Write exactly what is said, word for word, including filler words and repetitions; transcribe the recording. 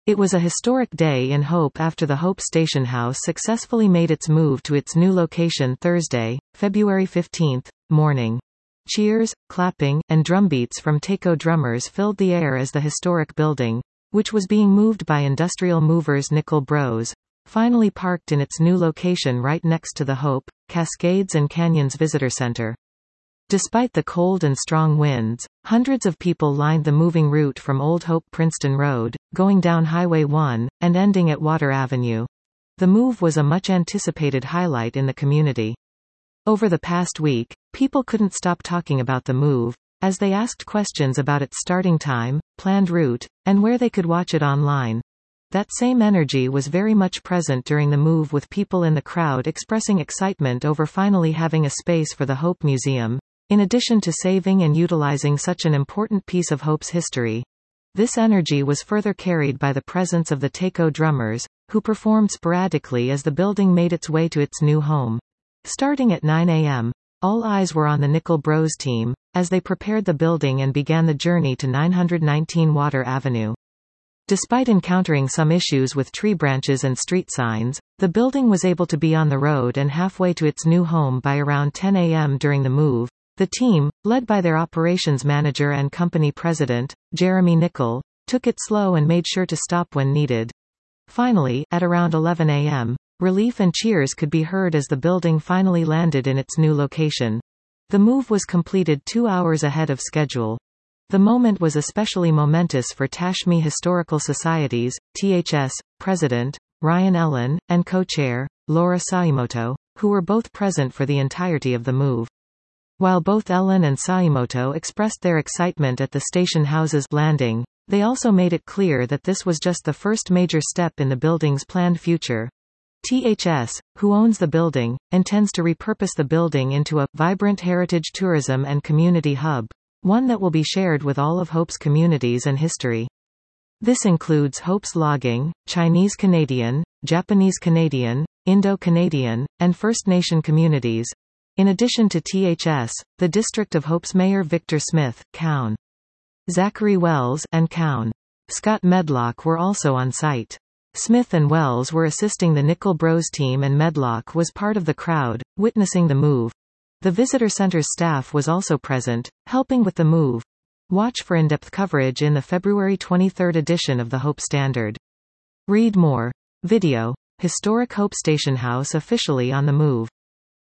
It was a historic day in Hope after the Hope Station House successfully made its move to its new location Thursday, February fifteenth, morning. Cheers, clapping, and drumbeats from taiko drummers filled the air as the historic building, which was being moved by industrial movers Nickel Bros, finally parked in its new location right next to the Hope, Cascades and Canyons Visitor Center. Despite the cold and strong winds, hundreds of people lined the moving route from Old Hope Princeton Road, going down Highway one, and ending at Water Avenue. The move was a much-anticipated highlight in the community. Over the past week, people couldn't stop talking about the move, as they asked questions about its starting time, planned route, and where they could watch it online. That same energy was very much present during the move, with people in the crowd expressing excitement over finally having a space for the Hope Museum. In addition to saving and utilizing such an important piece of Hope's history, this energy was further carried by the presence of the taiko drummers, who performed sporadically as the building made its way to its new home. Starting at nine a m, all eyes were on the Nickel Bros team, as they prepared the building and began the journey to nine nineteen Water Avenue. Despite encountering some issues with tree branches and street signs, the building was able to be on the road and halfway to its new home by around ten a m during the move. The team, led by their operations manager and company president, Jeremy Nickel, took it slow and made sure to stop when needed. Finally, at around eleven a m, relief and cheers could be heard as the building finally landed in its new location. The move was completed two hours ahead of schedule. The moment was especially momentous for Tashmi Historical Society's, T H S, president, Ryan Ellen, and co-chair, Laura Saimoto, who were both present for the entirety of the move. While both Ellen and Saimoto expressed their excitement at the station house's landing, they also made it clear that this was just the first major step in the building's planned future. T H S, who owns the building, intends to repurpose the building into a vibrant heritage tourism and community hub, one that will be shared with all of Hope's communities and history. This includes Hope's logging, Chinese Canadian, Japanese Canadian, Indo-Canadian, and First Nation communities. In addition to T H S, the District of Hope's Mayor Victor Smith, Cown. Zachary Wells, and Cown. Scott Medlock were also on site. Smith and Wells were assisting the Nickel Bros team, and Medlock was part of the crowd, witnessing the move. The visitor center's staff was also present, helping with the move. Watch for in-depth coverage in the February twenty-third edition of the Hope Standard. Read more. Video. Historic Hope Station House officially on the move.